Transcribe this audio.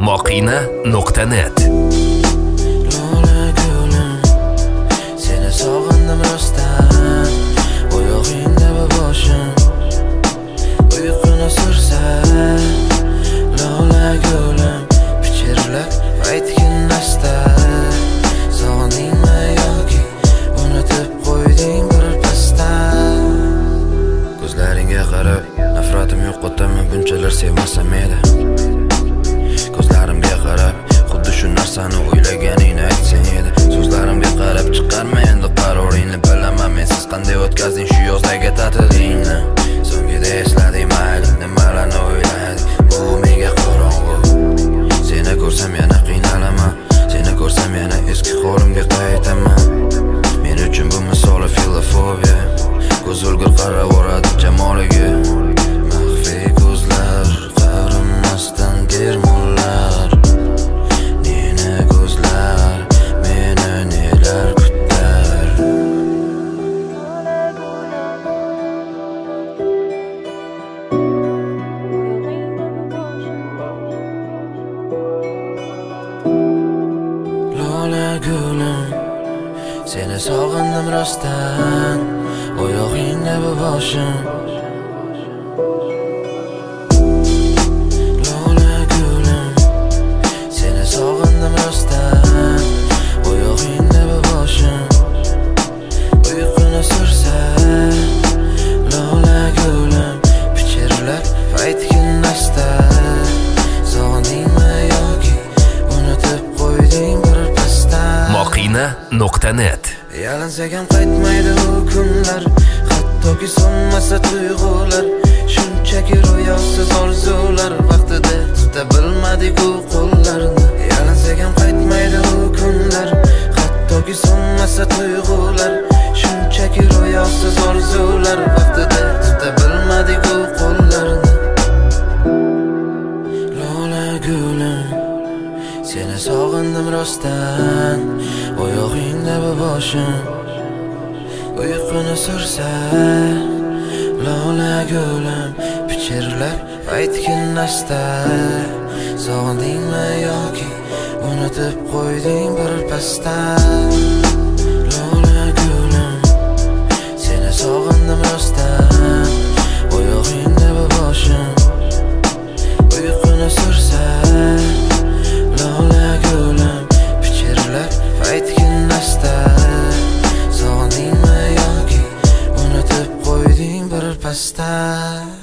Moqina.net. Lola gulum, seni sog'indim rostdan. Oyog'ingda boshim uyquni sursa. Lola gulum, pichirlab aytgin asta. Sog'indingmi yoki unutib qo'yding birpasda? Ko'zlaringga qarab nafratim yo'qotami, bunchalar sevmasam edi. Ko'zlarimga qarab xuddi shu narsani o'ylaganingni aytsang edi. So'zlarimga qarab chiqarma endi qaroringni. Bilaman men siz qanday o'tkazding shu yozdagi ta'tilingni. So'ngida esladim mayli nimalarni o'yladik. Bu menga qorong'u. Seni ko'rsam yana qiynalaman. Seni ko'rsam yana eski holimga qaytaman. Men uchun bu misoli filofobiya. Ko'z o'lgur qaravoradi jamoliga. Maxfiy ko'zlar qarinmasdan dermonlar. Neni ko'zlar meni nelar kutar. Lola gulum, seni sog'indim rostdan. Oyog'ingda boshim Lola gulum, seni sog'indim rostdan. Oyog'ingda boshim uyquni sursa. Lola gulum, pichirlab aytgin asta. Sog'indingmi yoki unutib qo'yding birpasda? Moqina.net. Yalinsak ham qaytmaydi u kunlar, hattoki so'nmasa tuyg'ular. Shunchaki ro'yosiz orzular, vaqtida tuta bilmadik u qo'llarni. Yalinsak ham qaytmaydi u kunlar, hattoki so'nmasa tuyg'ular. Shunchaki ro'yosiz orzular, vaqtida tuta bilmadik u qo'llarni. Lola gulum, seni sog'indim rostdan. Oyog'ingda boshim uyquni sursa. Lola gulum, pichirlab aytgin asta. Sog'indingmi yoki unutib qo'yding birpasda? Lola gulum, seni sog'indim rostdan. Oyog'ingda boshim uyquni sursa. Lola gulum, pichirlab aytgin asta. Sog'indingmi yoki unutib qo'yding birpasda?